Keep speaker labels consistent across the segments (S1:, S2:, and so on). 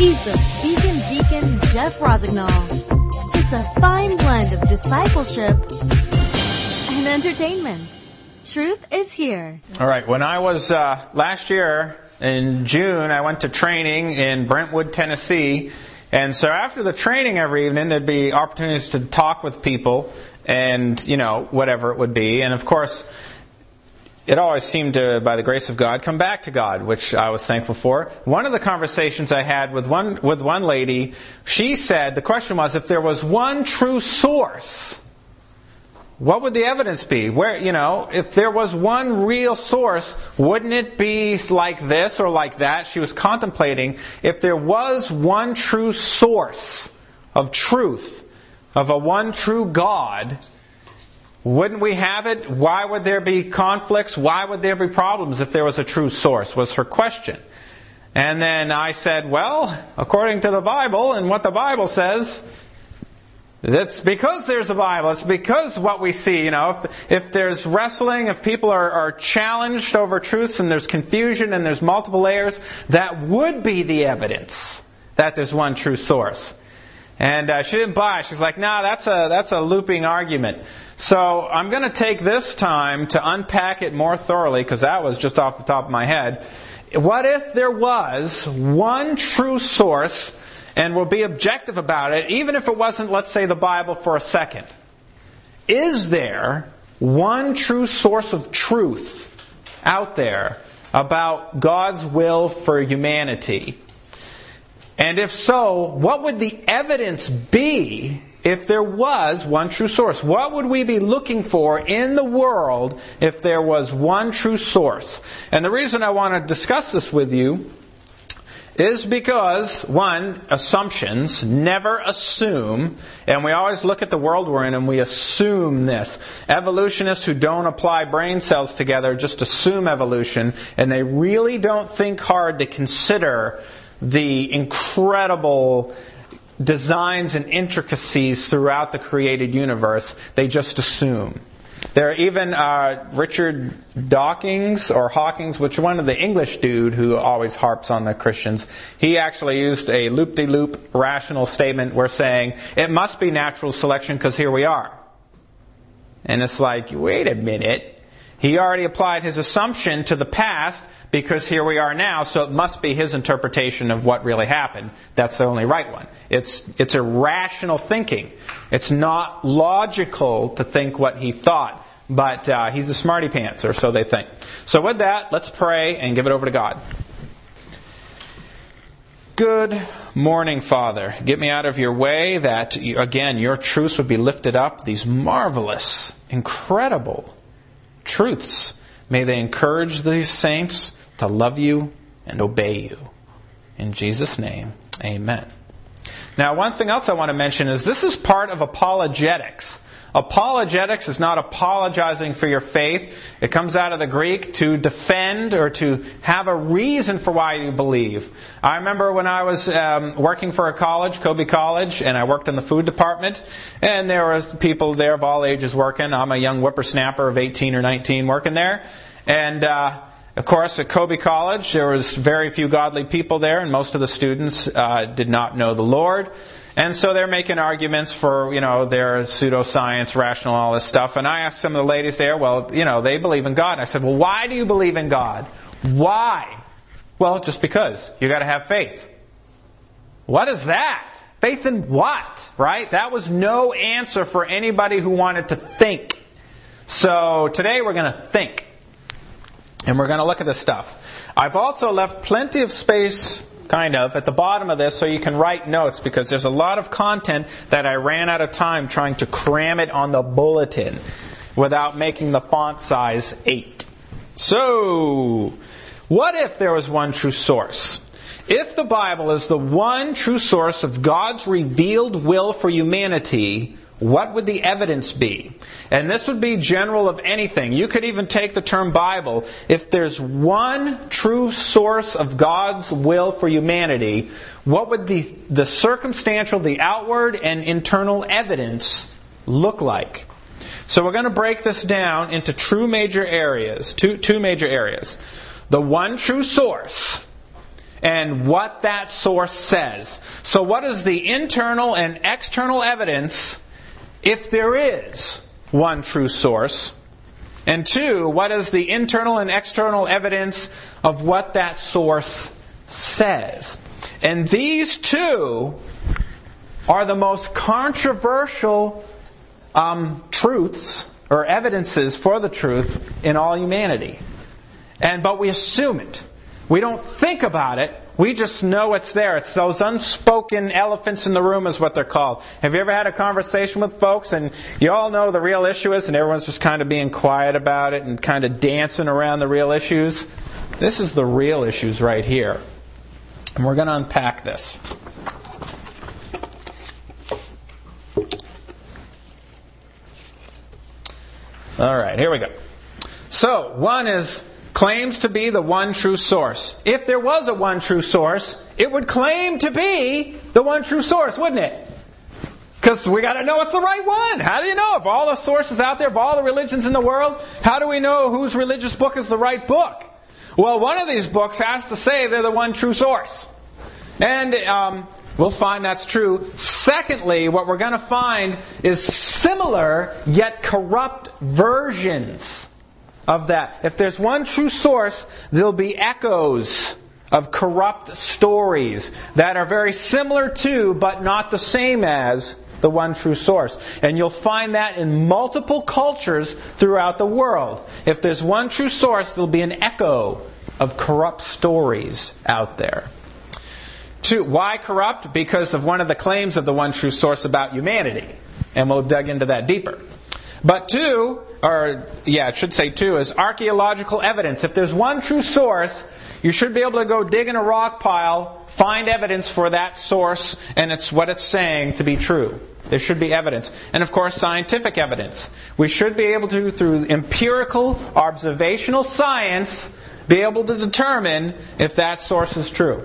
S1: He's the Beacon Deacon Jeff Rosignol. It's a fine blend of discipleship and entertainment. Truth is here.
S2: All right. When I was last year in June, I went to training in Brentwood, Tennessee. And so after the training every evening, there'd be opportunities to talk with people and, whatever it would be. And of course, it always seemed to, by the grace of God, come back to God, which I was thankful for. One of the conversations I had with one lady, she said, the question was, if there was one true source, what would the evidence be? If there was one real source, wouldn't it be like this or like that? She was contemplating, if there was one true source of truth, of a one true God, wouldn't we have it? Why would there be conflicts? Why would there be problems if there was a true source? Was her question. And then I said, well, according to the Bible and what the Bible says, it's because there's a Bible. It's because what we see, if there's wrestling, if people are challenged over truths and there's confusion and there's multiple layers, that would be the evidence that there's one true source. And she didn't buy it. She's like, no, that's a looping argument. So I'm going to take this time to unpack it more thoroughly, because that was just off the top of my head. What if there was one true source, and we'll be objective about it, even if it wasn't, let's say, the Bible for a second? Is there one true source of truth out there about God's will for humanity? And if so, what would the evidence be if there was one true source? What would we be looking for in the world if there was one true source? And the reason I want to discuss this with you is because, one, assumptions. Never assume. And we always look at the world we're in and we assume this. Evolutionists who don't apply brain cells together just assume evolution, and they really don't think hard to consider the incredible designs and intricacies throughout the created universe. They just assume. There are even Richard Dawkins, or Hawkins, which one of the English dude who always harps on the Christians. He actually used a loop-de-loop rational statement where saying, it must be natural selection because here we are. And it's like, wait a minute. He already applied his assumption to the past because here we are now, so it must be his interpretation of what really happened. That's the only right one. It's irrational thinking. It's not logical to think what he thought, but he's a smarty pants, or so they think. So with that, let's pray and give it over to God. Good morning, Father. Get me out of your way that, again, your truths would be lifted up, these marvelous, incredible truths. May they encourage these saints to love you and obey you. In Jesus' name, amen. Now, one thing else I want to mention is this is part of apologetics. Apologetics is not apologizing for your faith. It comes out of the Greek to defend or to have a reason for why you believe. I remember when I was working for a college, Kobe College, and I worked in the food department, and there were people there of all ages working. I'm a young whippersnapper of 18 or 19 working there. And of course, at Kobe College, there was very few godly people there, and most of the students did not know the Lord. And so they're making arguments for, their pseudoscience, rational, all this stuff. And I asked some of the ladies there, well, they believe in God. And I said, well, why do you believe in God? Why? Well, just because. You got to have faith. What is that? Faith in what? Right? That was no answer for anybody who wanted to think. So today we're going to think. And we're going to look at this stuff. I've also left plenty of space, at the bottom of this so you can write notes, because there's a lot of content that I ran out of time trying to cram it on the bulletin without making the font size 8. So, what if there was one true source? If the Bible is the one true source of God's revealed will for humanity, what would the evidence be? And this would be general of anything. You could even take the term Bible. If there's one true source of God's will for humanity, what would the circumstantial, the outward and internal evidence look like? So we're going to break this down into two major areas. The one true source and what that source says. So what is the internal and external evidence, if there is one true source? And two, what is the internal and external evidence of what that source says? And these two are the most controversial truths or evidences for the truth in all humanity. But we assume it. We don't think about it. We just know it's there. It's those unspoken elephants in the room is what they're called. Have you ever had a conversation with folks and you all know the real issue is and everyone's just kind of being quiet about it and kind of dancing around the real issues? This is the real issues right here. And we're going to unpack this. All right, here we go. So, one is claims to be the one true source. If there was a one true source, it would claim to be the one true source, wouldn't it? Because we got to know it's the right one. How do you know? If all the sources out there, if all the religions in the world, how do we know whose religious book is the right book? Well, one of these books has to say they're the one true source. And we'll find that's true. Secondly, what we're going to find is similar yet corrupt versions of that. If there's one true source, there'll be echoes of corrupt stories that are very similar to, but not the same as, the one true source. And you'll find that in multiple cultures throughout the world. If there's one true source, there'll be an echo of corrupt stories out there. Two, why corrupt? Because of one of the claims of the one true source about humanity. And we'll dig into that deeper. But two, is archaeological evidence. If there's one true source, you should be able to go dig in a rock pile, find evidence for that source, and it's what it's saying to be true. There should be evidence. And of course, scientific evidence. We should be able to, through empirical, observational science, be able to determine if that source is true.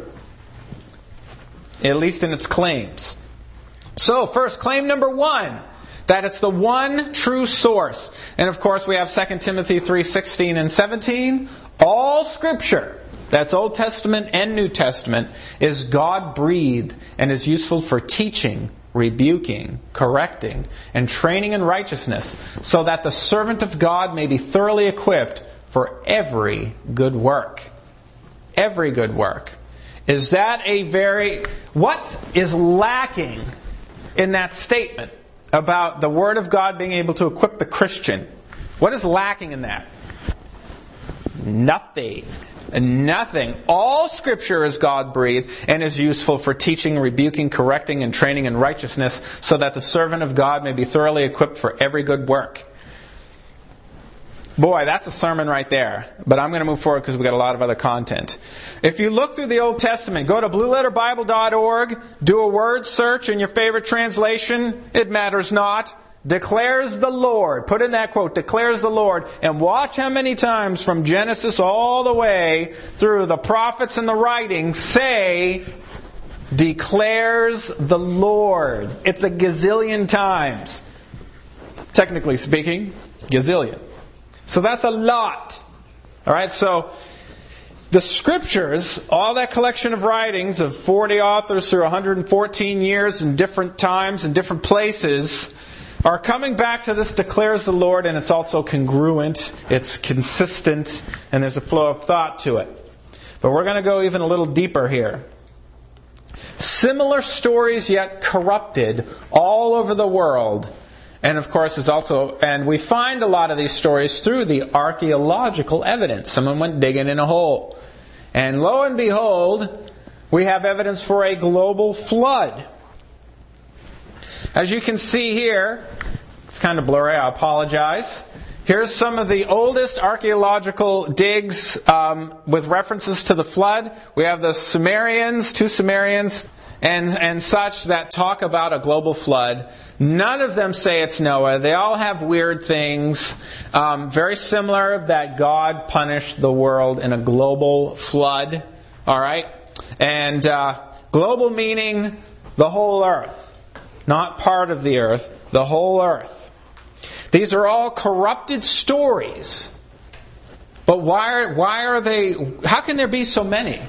S2: At least in its claims. So, first, claim number one. That it's the one true source. And of course we have 2 Timothy 3:16 and 17. All Scripture, that's Old Testament and New Testament, is God-breathed and is useful for teaching, rebuking, correcting, and training in righteousness, so that the servant of God may be thoroughly equipped for every good work. Every good work. Is that what is lacking in that statement about the Word of God being able to equip the Christian? What is lacking in that? Nothing. Nothing. All Scripture is God-breathed and is useful for teaching, rebuking, correcting, and training in righteousness, so that the servant of God may be thoroughly equipped for every good work. Boy, that's a sermon right there. But I'm going to move forward because we've got a lot of other content. If you look through the Old Testament, go to blueletterbible.org, do a word search in your favorite translation. It matters not. Declares the Lord. Put in that quote, declares the Lord. And watch how many times from Genesis all the way through the prophets and the writings say, declares the Lord. It's a gazillion times. Technically speaking, gazillion. So that's a lot. Alright, so the Scriptures, all that collection of writings of 40 authors through 114 years in different times and different places, are coming back to this declares the Lord, and it's also congruent, it's consistent, and there's a flow of thought to it. But we're going to go even a little deeper here. Similar stories yet corrupted all over the world. And of course, and we find a lot of these stories through the archaeological evidence. Someone went digging in a hole. And lo and behold, we have evidence for a global flood. As you can see here, it's kind of blurry, I apologize. Here's some of the oldest archaeological digs with references to the flood. We have the Sumerians, two Sumerians, and such that talk about a global flood. None of them say it's Noah. They all have weird things. Very similar that God punished the world in a global flood. Alright? And global meaning the whole earth. Not part of the earth, the whole earth. These are all corrupted stories. But why are they... How can there be so many?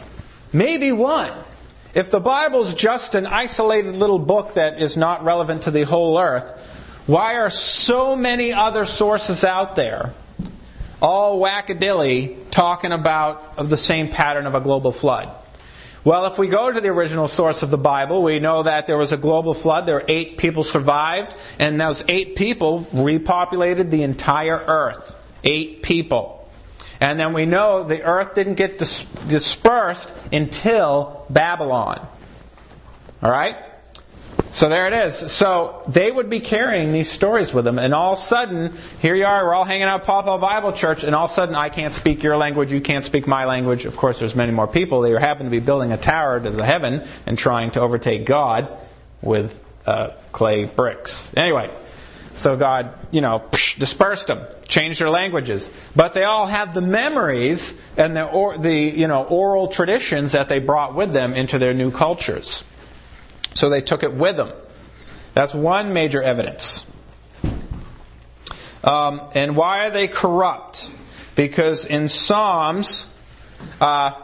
S2: Maybe one. If the Bible's just an isolated little book that is not relevant to the whole earth, why are so many other sources out there, all wackadilly, talking about of the same pattern of a global flood? Well, if we go to the original source of the Bible, we know that there was a global flood. There were 8 people survived, and those 8 people repopulated the entire earth. 8 people. And then we know the earth didn't get dispersed until Babylon. All right? So there it is. So they would be carrying these stories with them. And all of a sudden, here you are, we're all hanging out at Pawpaw Bible Church, and all of a sudden I can't speak your language, you can't speak my language. Of course, there's many more people. They happen to be building a tower to the heaven and trying to overtake God with clay bricks. Anyway, so God, dispersed them, changed their languages. But they all have the memories and the oral traditions that they brought with them into their new cultures. So they took it with them. That's one major evidence. And why are they corrupt? Because in Psalms, the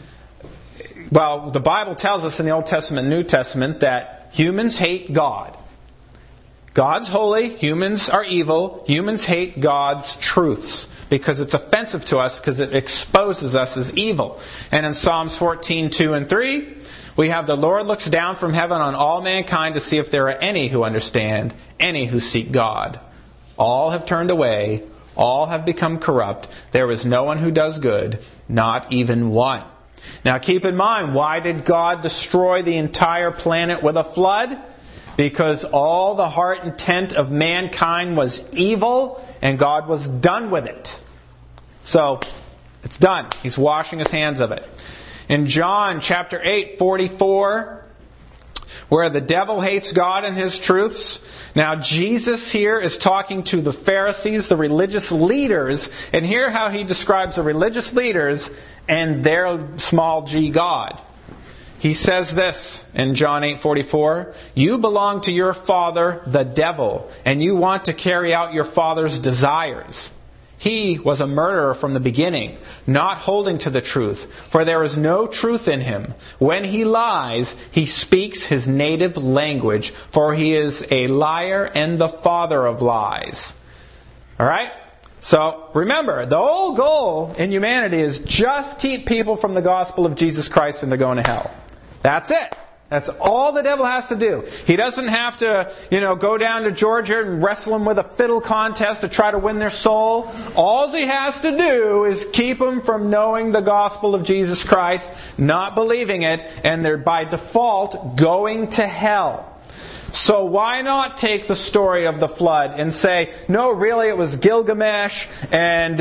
S2: Bible tells us in the Old Testament and New Testament that humans hate God. God's holy, humans are evil, humans hate God's truths because it's offensive to us because it exposes us as evil. And in Psalms 14:2 and 3, we have the Lord looks down from heaven on all mankind to see if there are any who understand, any who seek God. All have turned away, all have become corrupt. There is no one who does good, not even one. Now keep in mind, why did God destroy the entire planet with a flood? Because all the heart intent of mankind was evil, and God was done with it. So, it's done. He's washing his hands of it. In John chapter 8:44, where the devil hates God and his truths. Now Jesus here is talking to the Pharisees, the religious leaders, and hear how he describes the religious leaders and their small g God. He says this in John 8:44, "You belong to your father, the devil, and you want to carry out your father's desires. He was a murderer from the beginning, not holding to the truth, for there is no truth in him. When he lies, he speaks his native language, for he is a liar and the father of lies." All right? So, remember, the whole goal in humanity is just keep people from the gospel of Jesus Christ and they're going to hell. That's it. That's all the devil has to do. He doesn't have to, go down to Georgia and wrestle them with a fiddle contest to try to win their soul. All he has to do is keep them from knowing the gospel of Jesus Christ, not believing it, and they're by default going to hell. So why not take the story of the flood and say, no, really it was Gilgamesh and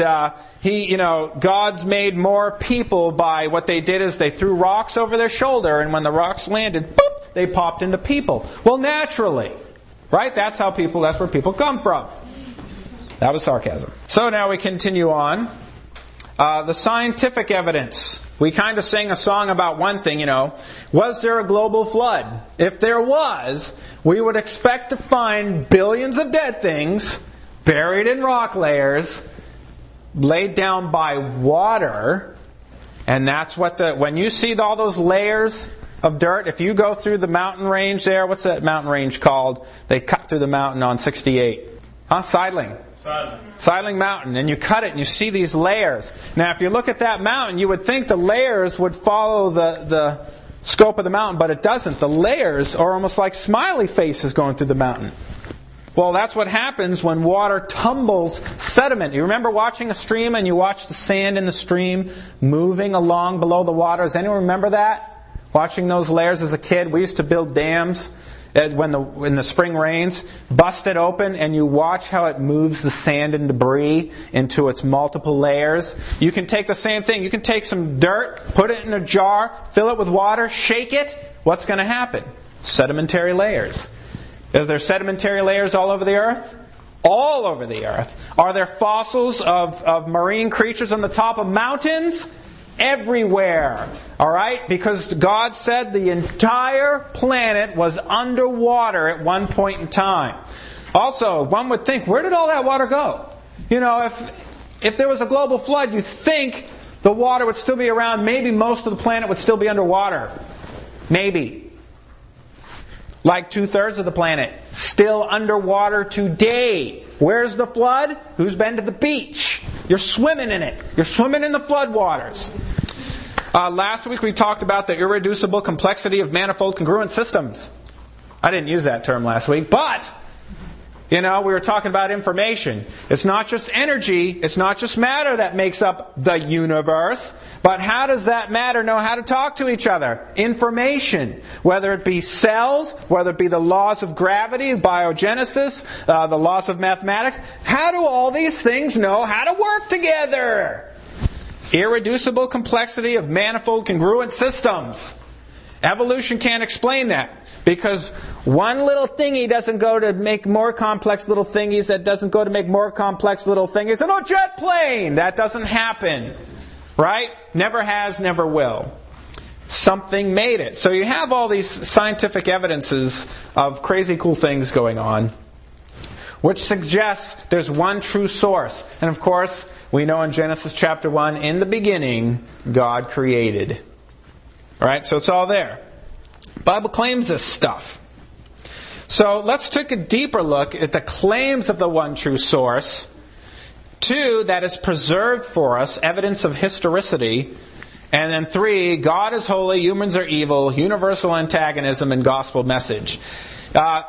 S2: God's made more people by what they did is they threw rocks over their shoulder, and when the rocks landed, boop, they popped into people. Well, naturally, right? That's where people come from. That was sarcasm. So now we continue on. The scientific evidence. We kind of sang a song about one thing, Was there a global flood? If there was, we would expect to find billions of dead things buried in rock layers, laid down by water. And that's when you see all those layers of dirt, if you go through the mountain range there, what's that mountain range called? They cut through the mountain on 68. Seidling. Seidling Mountain, and you cut it and you see these layers. Now if you look at that mountain, you would think the layers would follow the scope of the mountain, but it doesn't. The layers are almost like smiley faces going through the mountain. Well, that's what happens when water tumbles sediment. You remember watching a stream and you watch the sand in the stream moving along below the water? Does anyone remember that? Watching those layers as a kid? We used to build dams when the spring rains, bust it open, and you watch how it moves the sand and debris into its multiple layers. You can take the same thing. You can take some dirt, put it in a jar, fill it with water, shake it. What's going to happen? Sedimentary layers. Is there sedimentary layers all over the earth? All over the earth. Are there fossils of marine creatures on the top of mountains? Everywhere. Alright? Because God said the entire planet was underwater at one point in time. Also, one would think, where did all that water go? If there was a global flood, you'd think The water would still be around. Maybe most of the planet would still be underwater. Maybe. Like 2/3 of the planet still underwater today. Where's the flood? Who's been to the beach? You're swimming in it. You're swimming in the flood waters. Last week we talked about the irreducible complexity of manifold congruent systems. I didn't use that term last week, but we were talking about information. It's not just energy, it's not just matter that makes up the universe, but how does that matter know how to talk to each other? Information. Whether it be cells, whether it be the laws of gravity, biogenesis, the laws of mathematics. How do all these things know how to work together? Irreducible complexity of manifold congruent systems. Evolution can't explain that. Because one little thingy doesn't go to make more complex little thingies, that doesn't go to make more complex little thingies. And jet plane! That doesn't happen. Right? Never has, never will. Something made it. So you have all these scientific evidences of crazy cool things going on, which suggests there's one true source. And of course, we know in Genesis chapter 1, in the beginning, God created. Right? So it's all there. The Bible claims this stuff. So let's take a deeper look at the claims of the one true source. 2, that is preserved for us, evidence of historicity. And then 3, God is holy, humans are evil, universal antagonism, and gospel message. The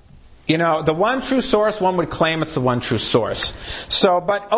S2: one true source, one would claim it's the one true source. So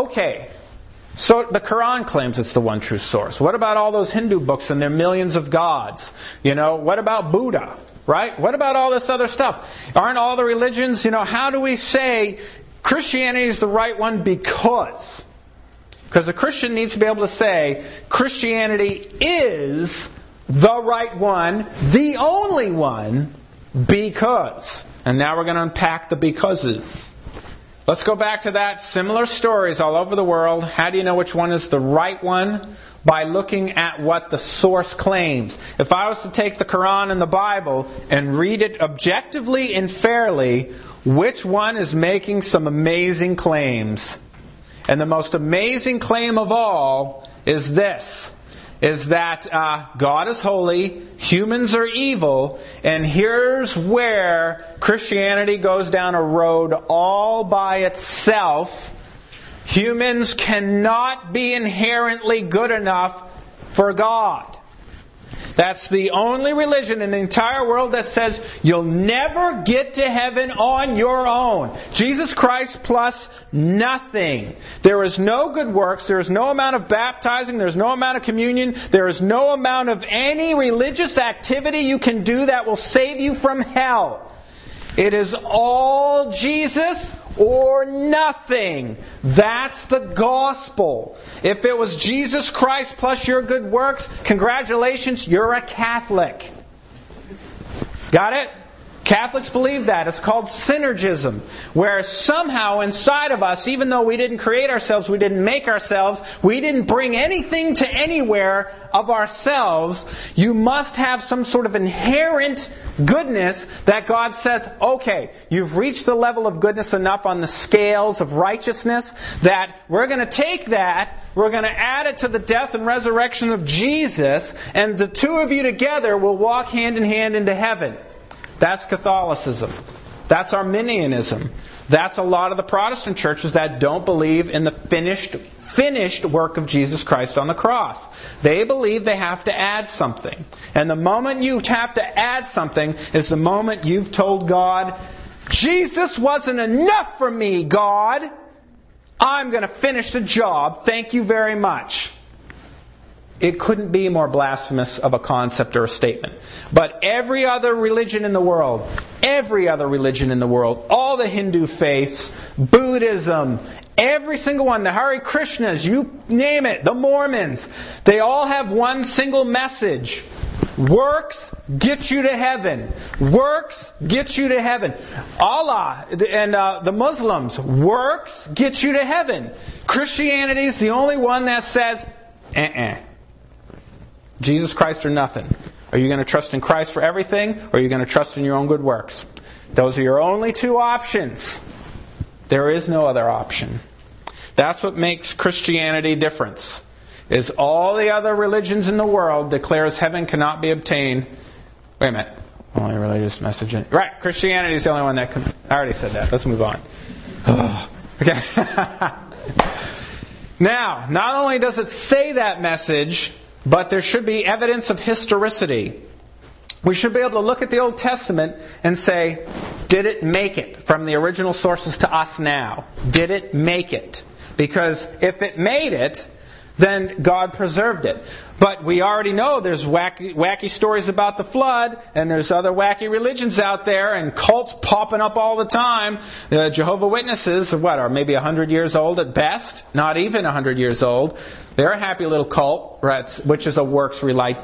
S2: the Quran claims it's the one true source. What about all those Hindu books and their millions of gods? What about Buddha? Right? What about all this other stuff? Aren't all the religions, how do we say Christianity is the right one because? Because a Christian needs to be able to say Christianity is the right one, the only one, because. And now we're going to unpack the becauses. Let's go back to that. Similar stories all over the world. How do you know which one is the right one? By looking at what the source claims. If I was to take the Quran and the Bible and read it objectively and fairly, which one is making some amazing claims? And the most amazing claim of all is this. Is that God is holy, humans are evil, and here's where Christianity goes down a road all by itself. Humans cannot be inherently good enough for God. That's the only religion in the entire world that says you'll never get to heaven on your own. Jesus Christ plus nothing. There is no good works. There is no amount of baptizing. There is no amount of communion. There is no amount of any religious activity you can do that will save you from hell. It is all Jesus or nothing. That's the gospel. If it was Jesus Christ plus your good works, congratulations, you're a Catholic. Got it? Catholics believe that. It's called synergism, where somehow inside of us, even though we didn't create ourselves, we didn't make ourselves, we didn't bring anything to anywhere of ourselves, you must have some sort of inherent goodness that God says, okay, you've reached the level of goodness enough on the scales of righteousness that we're going to take that, we're going to add it to the death and resurrection of Jesus, and the two of you together will walk hand in hand into heaven. That's Catholicism. That's Arminianism. That's a lot of the Protestant churches that don't believe in the finished work of Jesus Christ on the cross. They believe they have to add something. And the moment you have to add something is the moment you've told God, Jesus wasn't enough for me, God. I'm going to finish the job. Thank you very much. It couldn't be more blasphemous of a concept or a statement. But every other religion in the world, all the Hindu faiths, Buddhism, every single one, the Hare Krishnas, you name it, the Mormons, they all have one single message. Works get you to heaven. Works get you to heaven. Allah and the Muslims, works get you to heaven. Christianity is the only one that says, Jesus Christ or nothing. Are you going to trust in Christ for everything, or are you going to trust in your own good works? Those are your only two options. There is no other option. That's what makes Christianity different. is all the other religions in the world declares heaven cannot be obtained. Wait a minute. Only religious message. Right, Christianity is the only one that can... I already said that. Let's move on. Okay. Now, not only does it say that message, but there should be evidence of historicity. We should be able to look at the Old Testament and say, did it make it from the original sources to us now? Did it make it? Because if it made it, then God preserved it. But we already know there's wacky stories about the flood, and there's other wacky religions out there, and cults popping up all the time. The Jehovah's Witnesses are maybe 100 years old at best, not even 100 years old. They're a happy little cult, right, which is a works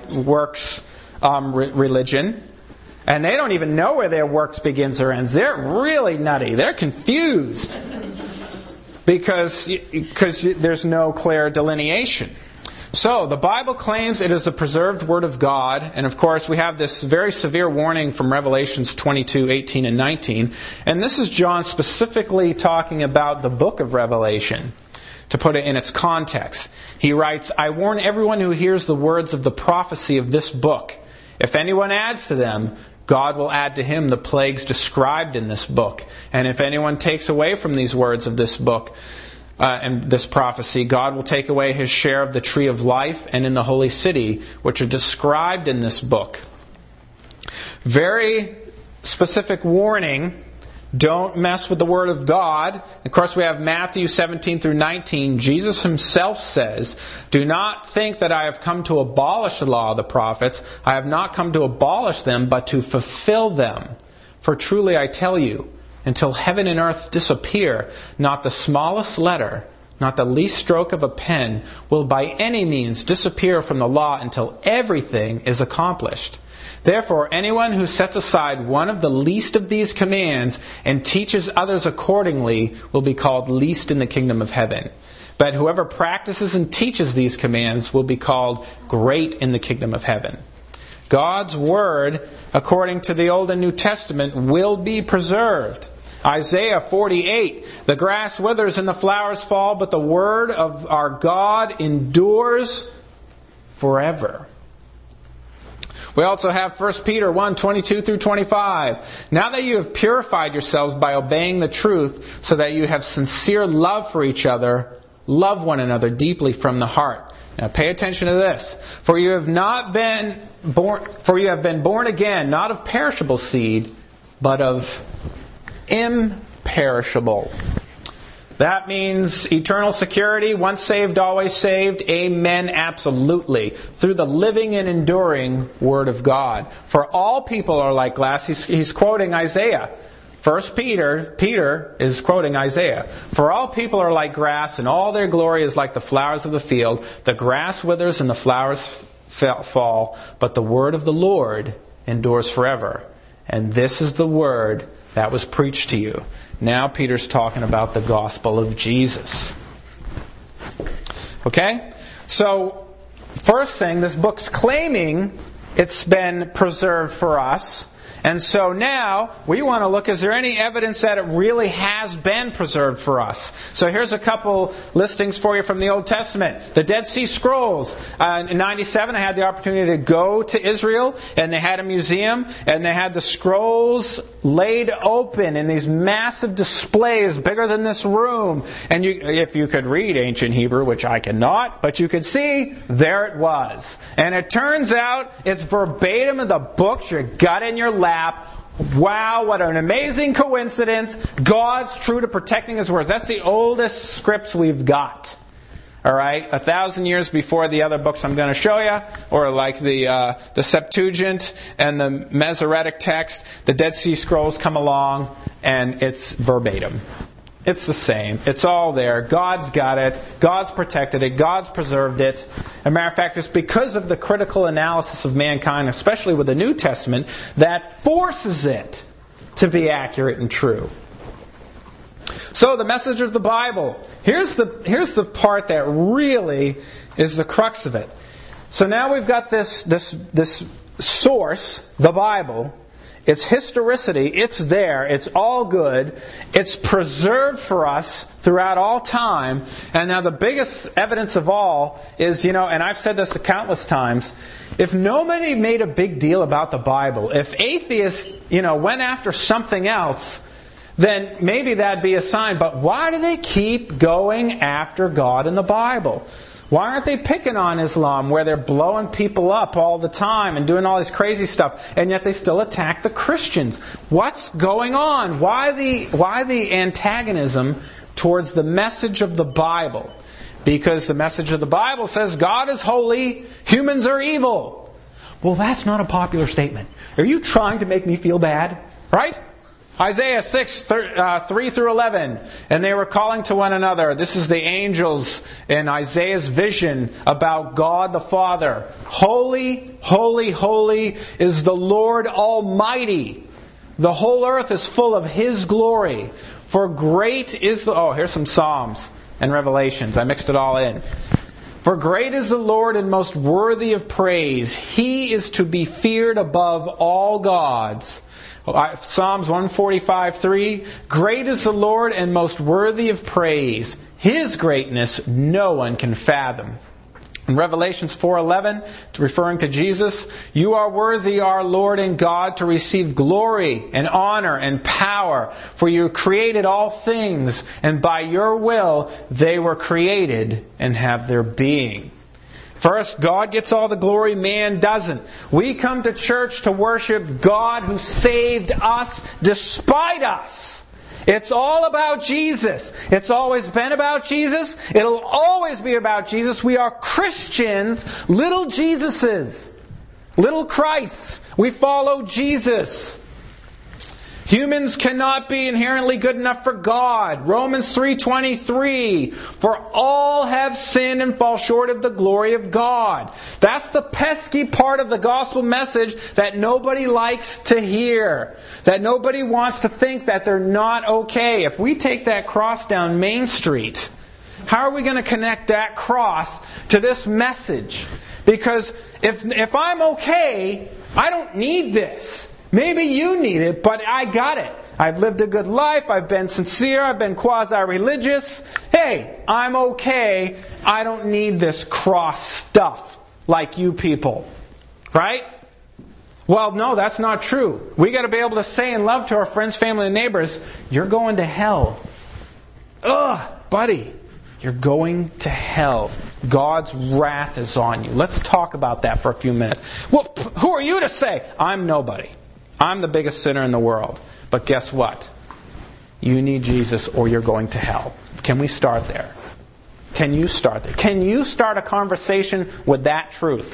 S2: religion. And they don't even know where their works begins or ends. They're really nutty. They're confused. Because there's no clear delineation. So, the Bible claims it is the preserved Word of God. And of course, we have this very severe warning from Revelations 22, 18, and 19. And this is John specifically talking about the book of Revelation, to put it in its context. He writes, I warn everyone who hears the words of the prophecy of this book. If anyone adds to them, God will add to him the plagues described in this book. And if anyone takes away from these words of this book and this prophecy, God will take away his share of the tree of life and in the holy city, which are described in this book. Very specific warning. Don't mess with the Word of God. Of course, we have Matthew 17 through 19. Jesus himself says, do not think that I have come to abolish the law of the prophets. I have not come to abolish them, but to fulfill them. For truly I tell you, until heaven and earth disappear, not the smallest letter, not the least stroke of a pen, will by any means disappear from the law until everything is accomplished. Therefore, anyone who sets aside one of the least of these commands and teaches others accordingly will be called least in the kingdom of heaven. But whoever practices and teaches these commands will be called great in the kingdom of heaven. God's Word, according to the Old and New Testament, will be preserved. Isaiah 48, the grass withers and the flowers fall, but the Word of our God endures forever. We also have 1 Peter 1, 22 through 25. Now that you have purified yourselves by obeying the truth, so that you have sincere love for each other, love one another deeply from the heart. Now pay attention to this. For you have been born again, not of perishable seed, but of imperishable. That means eternal security, once saved, always saved. Amen, absolutely. Through the living and enduring Word of God. For all people are like grass. He's quoting Isaiah. 1 Peter is quoting Isaiah. For all people are like grass, and all their glory is like the flowers of the field. The grass withers and the flowers fall, but the word of the Lord endures forever. And this is the word that was preached to you. Now Peter's talking about the gospel of Jesus. Okay? So, first thing, this book's claiming it's been preserved for us. And so now, we want to look, is there any evidence that it really has been preserved for us? So here's a couple listings for you from the Old Testament. The Dead Sea Scrolls. In 97, I had the opportunity to go to Israel, and they had a museum, and they had the scrolls laid open in these massive displays, bigger than this room. And if you could read ancient Hebrew, which I cannot, but you could see, there it was. And it turns out, it's verbatim in the books you got in your lap. Wow, what an amazing coincidence. God's true to protecting His words. That's the oldest scripts we've got. Alright, 1,000 years before the other books I'm going to show you, or like the Septuagint and the Masoretic text, the Dead Sea Scrolls come along and it's verbatim. It's the same. It's all there. God's got it. God's protected it. God's preserved it. As a matter of fact, it's because of the critical analysis of mankind, especially with the New Testament, that forces it to be accurate and true. So, the message of the Bible. Here's the part that really is the crux of it. So now we've got this source, the Bible, It's historicity. It's there. It's all good. It's preserved for us throughout all time. And now the biggest evidence of all is, and I've said this countless times, if nobody made a big deal about the Bible, if atheists, went after something else, then maybe that'd be a sign. But why do they keep going after God in the Bible? Why aren't they picking on Islam, where they're blowing people up all the time and doing all this crazy stuff, and yet they still attack the Christians? What's going on? Why the antagonism towards the message of the Bible? Because the message of the Bible says God is holy, humans are evil. Well, that's not a popular statement. Are you trying to make me feel bad? Right? Isaiah 6, 3 through 11. And they were calling to one another. This is the angels in Isaiah's vision about God the Father. Holy, holy, holy is the Lord Almighty. The whole earth is full of His glory. For great is the... Oh, here's some Psalms and Revelations. I mixed it all in. For great is the Lord and most worthy of praise. He is to be feared above all gods. Psalms 145:3. Great is the Lord and most worthy of praise. His greatness no one can fathom. In Revelations 4:11, referring to Jesus, you are worthy, our Lord and God, to receive glory and honor and power. For you created all things, and by your will they were created and have their being. First, God gets all the glory, man doesn't. We come to church to worship God who saved us despite us. It's all about Jesus. It's always been about Jesus. It'll always be about Jesus. We are Christians, little Jesuses, little Christs. We follow Jesus. Humans cannot be inherently good enough for God. Romans 3:23. For all have sinned and fall short of the glory of God. That's the pesky part of the gospel message that nobody likes to hear. That nobody wants to think that they're not okay. If we take that cross down Main Street, how are we going to connect that cross to this message? Because if I'm okay, I don't need this. Maybe you need it, but I got it. I've lived a good life. I've been sincere. I've been quasi-religious. Hey, I'm okay. I don't need this cross stuff like you people. Right? Well, no, that's not true. We got to be able to say in love to our friends, family, and neighbors, you're going to hell. Ugh, buddy. You're going to hell. God's wrath is on you. Let's talk about that for a few minutes. Well, who are you to say? I'm nobody. I'm the biggest sinner in the world. But guess what? You need Jesus or you're going to hell. Can we start there? Can you start there? Can you start a conversation with that truth?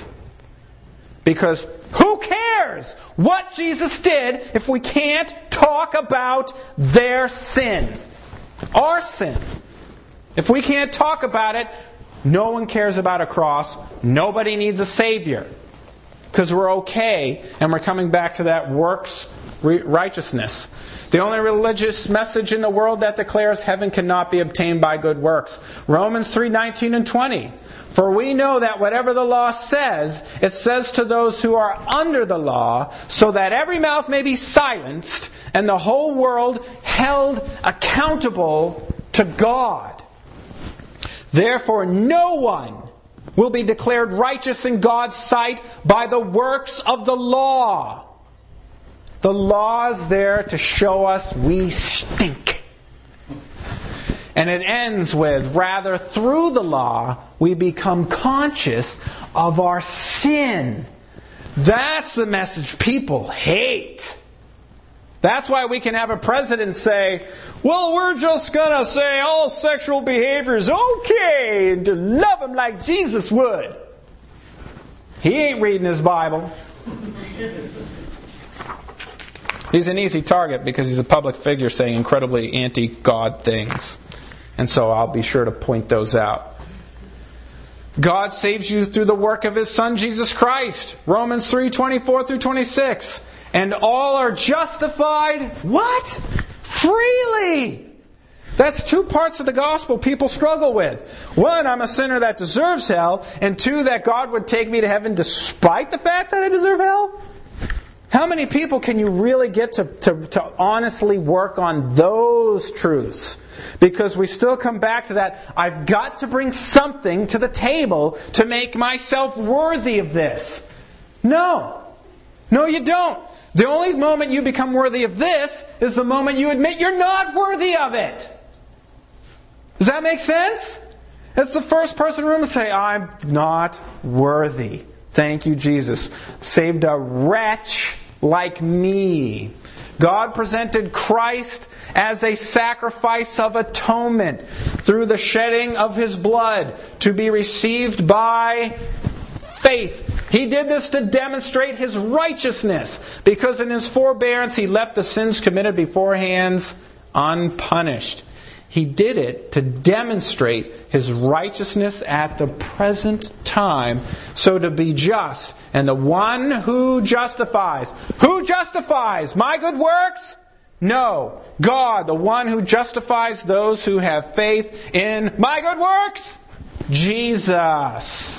S2: Because who cares what Jesus did if we can't talk about their sin? Our sin. If we can't talk about it, no one cares about a cross. Nobody needs a Savior. Because we're okay, and we're coming back to that works righteousness. The only religious message in the world that declares heaven cannot be obtained by good works. Romans 3:19 and 20. For we know that whatever the law says, it says to those who are under the law, so that every mouth may be silenced, and the whole world held accountable to God. Therefore, no one will be declared righteous in God's sight by the works of the law. The law is there to show us we stink. And it ends with, rather through the law, we become conscious of our sin. That's the message people hate. That's why we can have a president say, well, we're just going to say all sexual behavior is okay and to love them like Jesus would. He ain't reading his Bible. He's an easy target because he's a public figure saying incredibly anti-God things. And so I'll be sure to point those out. God saves you through the work of His Son, Jesus Christ. Romans 3:24 through 26. And all are justified, what? Freely. That's two parts of the gospel people struggle with. One, I'm a sinner that deserves hell. And two, that God would take me to heaven despite the fact that I deserve hell. How many people can you really get to honestly work on those truths? Because we still come back to that, I've got to bring something to the table to make myself worthy of this. No. No, you don't. The only moment you become worthy of this is the moment you admit you're not worthy of it. Does that make sense? It's the first person in the room to say, I'm not worthy. Thank you, Jesus. Saved a wretch like me. God presented Christ as a sacrifice of atonement through the shedding of His blood to be received by faith. He did this to demonstrate His righteousness, because in His forbearance He left the sins committed beforehand unpunished. He did it to demonstrate His righteousness at the present time, so to be just. And the one who justifies. Who justifies? My good works? No. God, the one who justifies those who have faith in my good works? Jesus.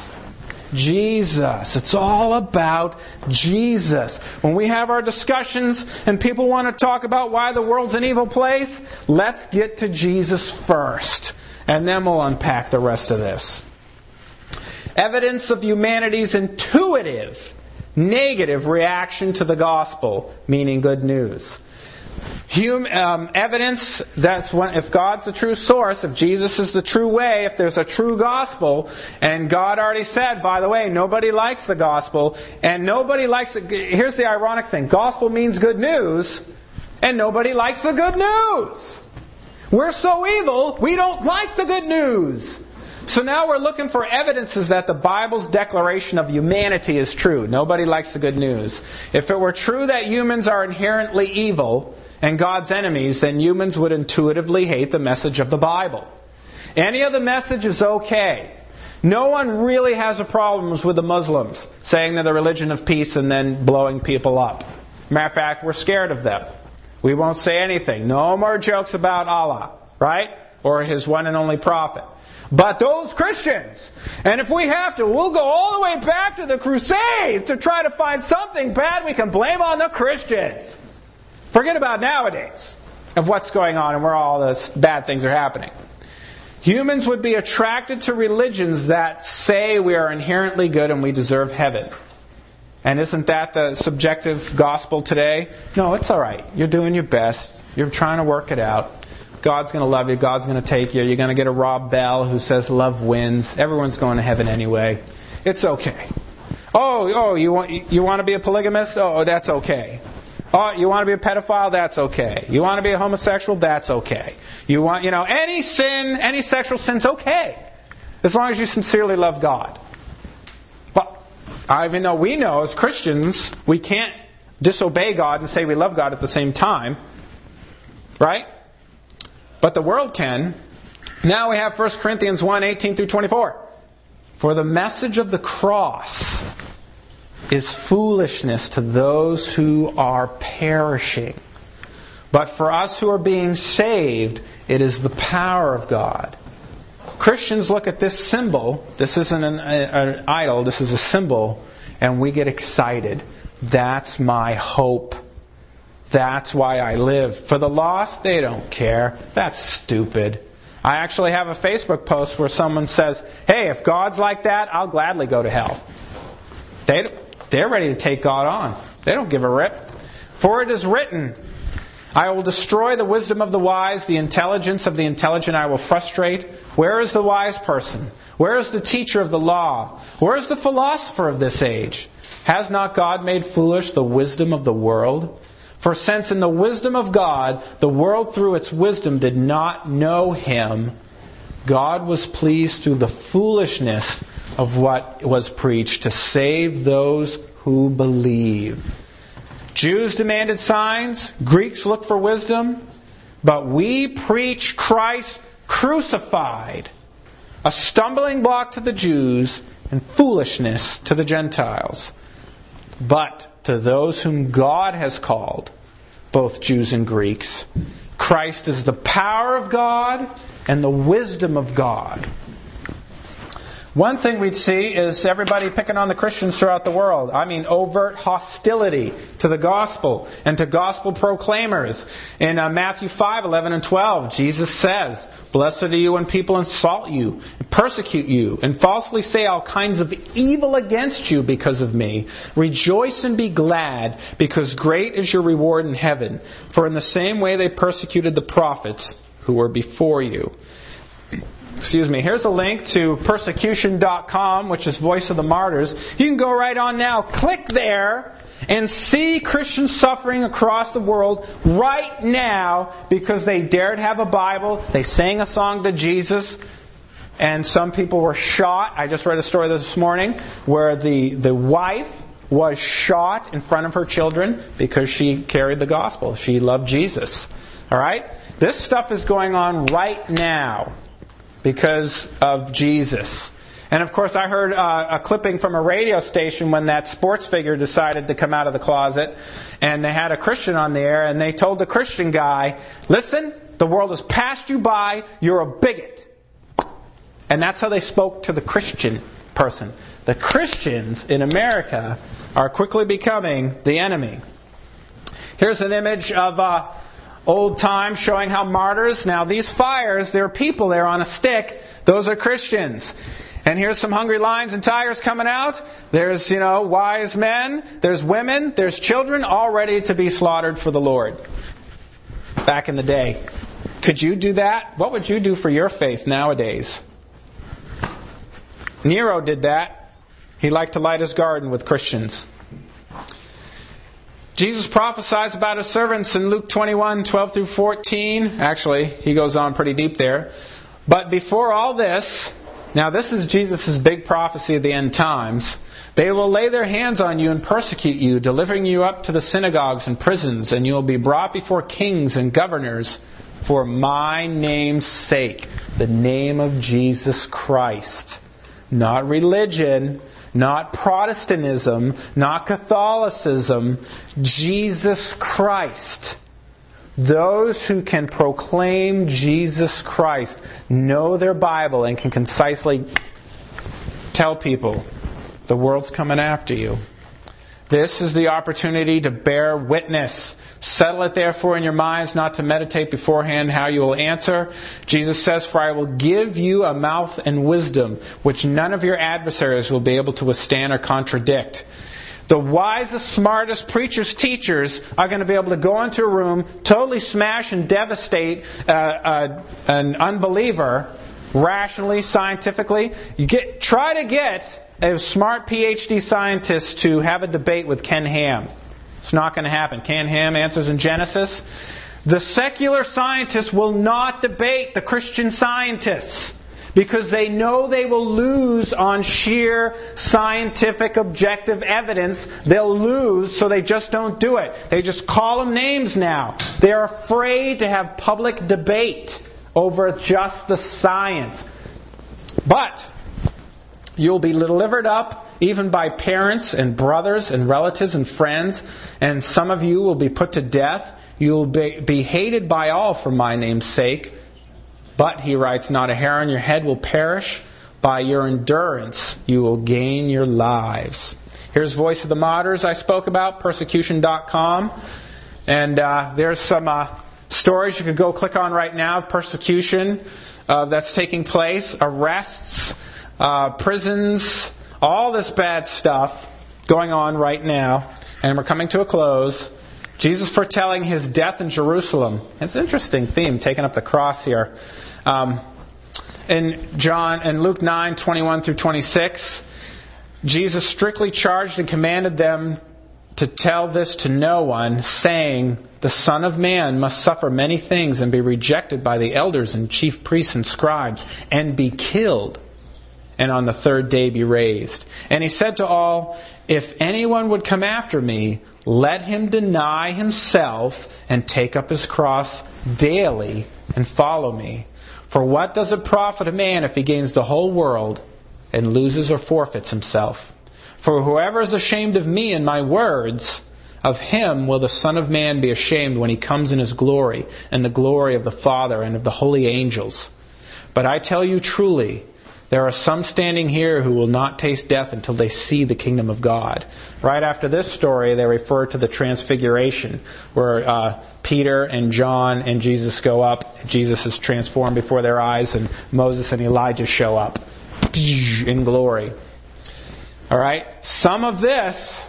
S2: Jesus. It's all about Jesus. When we have our discussions and people want to talk about why the world's an evil place, let's get to Jesus first. And then we'll unpack the rest of this. Evidence of humanity's intuitive, negative reaction to the gospel, meaning good news. Evidence, that's when, if God's the true source, if Jesus is the true way, if there's a true gospel, and God already said, by the way, nobody likes the gospel, and nobody likes it. Here's the ironic thing. Gospel means good news, and nobody likes the good news. We're so evil, we don't like the good news. So now we're looking for evidences that the Bible's declaration of humanity is true. Nobody likes the good news. If it were true that humans are inherently evil and God's enemies, then humans would intuitively hate the message of the Bible. Any other message is okay. No one really has a problem with the Muslims saying they're the religion of peace and then blowing people up. Matter of fact, we're scared of them. We won't say anything. No more jokes about Allah, right? Or His one and only prophet. But those Christians, and if we have to, we'll go all the way back to the Crusades to try to find something bad we can blame on the Christians. Forget about nowadays of what's going on and where all the bad things are happening. Humans would be attracted to religions that say we are inherently good and we deserve heaven. And isn't that the subjective gospel today? No, it's all right. You're doing your best. You're trying to work it out. God's going to love you. God's going to take you. You're going to get a Rob Bell who says love wins. Everyone's going to heaven anyway. It's okay. Oh, you want to be a polygamist? Oh, that's okay. Oh, you want to be a pedophile? That's okay. You want to be a homosexual? That's okay. You want, any sin, any sexual sin's okay, as long as you sincerely love God. But even though we know as Christians we can't disobey God and say we love God at the same time, right? But the world can. Now we have 1 Corinthians 1, 18 through 24. For the message of the cross is foolishness to those who are perishing. But for us who are being saved, it is the power of God. Christians look at this symbol. This isn't an idol. This is a symbol. And we get excited. That's my hope. That's why I live. For the lost, they don't care. That's stupid. I actually have a Facebook post where someone says, hey, if God's like that, I'll gladly go to hell. They're ready to take God on. They don't give a rip. For it is written, I will destroy the wisdom of the wise, the intelligence of the intelligent I will frustrate. Where is the wise person? Where is the teacher of the law? Where is the philosopher of this age? Has not God made foolish the wisdom of the world? For since in the wisdom of God, the world through its wisdom did not know Him, God was pleased through the foolishness of what was preached to save those who believe. Jews demanded signs, Greeks looked for wisdom, but we preach Christ crucified, a stumbling block to the Jews and foolishness to the Gentiles. But to those whom God has called, both Jews and Greeks, Christ is the power of God and the wisdom of God. One thing we'd see is everybody picking on the Christians throughout the world. I mean, overt hostility to the gospel and to gospel proclaimers. In Matthew 5:11 and 12, Jesus says, "Blessed are you when people insult you, and persecute you, and falsely say all kinds of evil against you because of me. Rejoice and be glad, because great is your reward in heaven. For in the same way they persecuted the prophets who were before you." Here's a link to persecution.com, which is Voice of the Martyrs. You can go right on now, click there, and see Christian suffering across the world right now because they dared have a Bible, they sang a song to Jesus, and some people were shot. I just read a story this morning where the wife was shot in front of her children because she carried the gospel. She loved Jesus. All right? This stuff is going on right now because of Jesus. And of course, I heard a clipping from a radio station when that sports figure decided to come out of the closet, and they had a Christian on the air, and they told the Christian guy, "Listen, the world has passed you by, you're a bigot." And that's how they spoke to the Christian person. The Christians in America are quickly becoming the enemy. Here's an image of old time showing how martyrs. Now these fires, there are people there on a stick. Those are Christians. And here's some hungry lions and tigers coming out. There's, wise men. There's women. There's children all ready to be slaughtered for the Lord. Back in the day. Could you do that? What would you do for your faith nowadays? Nero did that. He liked to light his garden with Christians. Jesus prophesies about his servants in Luke 21:12 through 14. Actually, he goes on pretty deep there. But before all this, now this is Jesus' big prophecy of the end times. They will lay their hands on you and persecute you, delivering you up to the synagogues and prisons, and you will be brought before kings and governors for my name's sake. The name of Jesus Christ. Not religion, not Protestantism, not Catholicism, Jesus Christ. Those who can proclaim Jesus Christ know their Bible and can concisely tell people, the world's coming after you. This is the opportunity to bear witness. Settle it therefore in your minds not to meditate beforehand how you will answer. Jesus says, "For I will give you a mouth and wisdom, which none of your adversaries will be able to withstand or contradict." The wisest, smartest preachers, teachers are going to be able to go into a room, totally smash and devastate an unbeliever, rationally, scientifically. Try to get a smart PhD scientist to have a debate with Ken Ham. It's not going to happen. Ken Ham answers in Genesis. The secular scientists will not debate the Christian scientists because they know they will lose on sheer scientific objective evidence. They'll lose, so they just don't do it. They just call them names now. They're afraid to have public debate over just the science. But you'll be delivered up even by parents and brothers and relatives and friends, and some of you will be put to death. You'll be hated by all for my name's sake. But, he writes, not a hair on your head will perish. By your endurance you will gain your lives. Here's Voice of the Martyrs I spoke about, persecution.com. And there's some stories you could go click on right now. Persecution that's taking place. Arrests. Prisons, all this bad stuff going on right now. And we're coming to a close. Jesus foretelling his death in Jerusalem. It's an interesting theme, taking up the cross here. In Luke 9:21 through 26, Jesus strictly charged and commanded them to tell this to no one, saying, "The Son of Man must suffer many things and be rejected by the elders and chief priests and scribes, and be killed, and on the third day be raised." And he said to all, "If anyone would come after me, let him deny himself and take up his cross daily and follow me. For what does it profit a man if he gains the whole world and loses or forfeits himself? For whoever is ashamed of me and my words, of him will the Son of Man be ashamed when he comes in his glory and the glory of the Father and of the holy angels. But I tell you truly, There are some standing here who will not taste death until they see the kingdom of God. Right after this story, they refer to the transfiguration, where Peter and John and Jesus go up. Jesus is transformed before their eyes, and Moses and Elijah show up in glory. All right? Some of this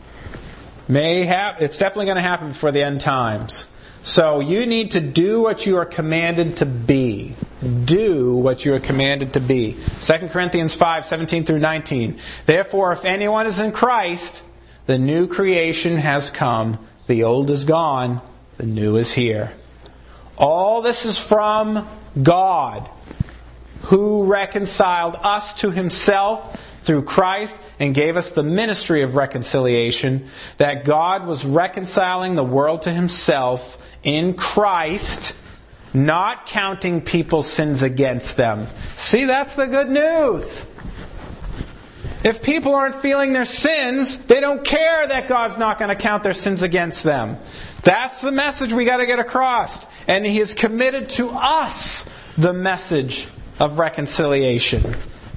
S2: it's definitely going to happen before the end times. So you need to do what you are commanded to be. Do what you are commanded to be. 2 Corinthians 5, 17 through 19. Therefore, if anyone is in Christ, the new creation has come. The old is gone. The new is here. All this is from God, who reconciled us to Himself through Christ and gave us the ministry of reconciliation, that God was reconciling the world to Himself in Christ, not counting people's sins against them. See, that's the good news. If people aren't feeling their sins, they don't care that God's not going to count their sins against them. That's the message we got to get across. And He has committed to us the message of reconciliation.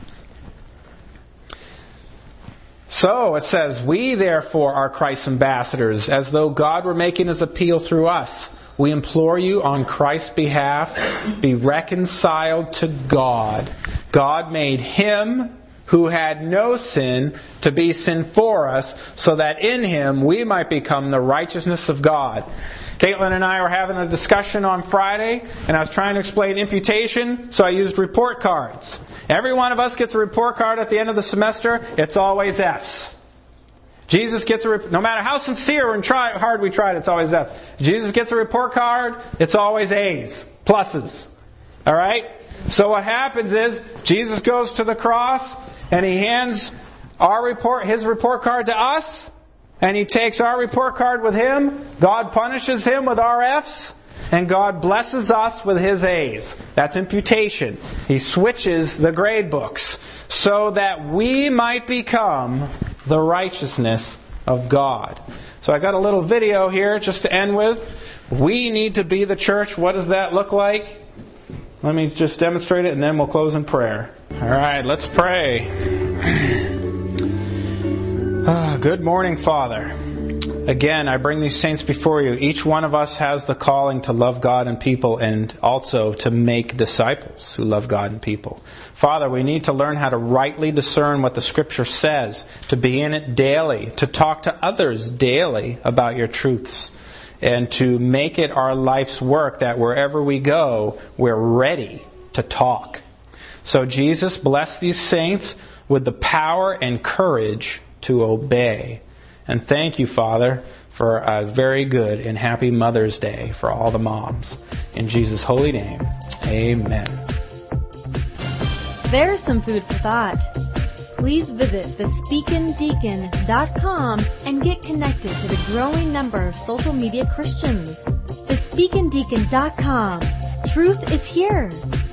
S2: So it says, we therefore are Christ's ambassadors, as though God were making His appeal through us. We implore you on Christ's behalf, be reconciled to God. God made Him who had no sin to be sin for us, so that in Him we might become the righteousness of God. Caitlin and I were having a discussion on Friday, and I was trying to explain imputation, so I used report cards. Every one of us gets a report card at the end of the semester. It's always F's. Jesus gets no matter how sincere and hard we tried, it's always F. Jesus gets a report card, it's always A's, pluses. All right? So what happens is, Jesus goes to the cross, and He hands his report card to us, and He takes our report card with Him. God punishes Him with our F's, and God blesses us with His A's. That's imputation. He switches the grade books so that we might become the righteousness of God. So I got a little video here just to end with. We need to be the church. What does that look like? Let me just demonstrate it, and then we'll close in prayer. All right, let's pray. Good morning, Father. Again, I bring these saints before you. Each one of us has the calling to love God and people, and also to make disciples who love God and people. Father, we need to learn how to rightly discern what the Scripture says, to be in it daily, to talk to others daily about your truths, and to make it our life's work that wherever we go, we're ready to talk. So Jesus, bless these saints with the power and courage to obey. And thank you, Father, for a very good and happy Mother's Day for all the moms. In Jesus' holy name, amen.
S1: There's some food for thought. Please visit thespeakindeacon.com and get connected to the growing number of social media Christians. Thespeakindeacon.com. Truth is here.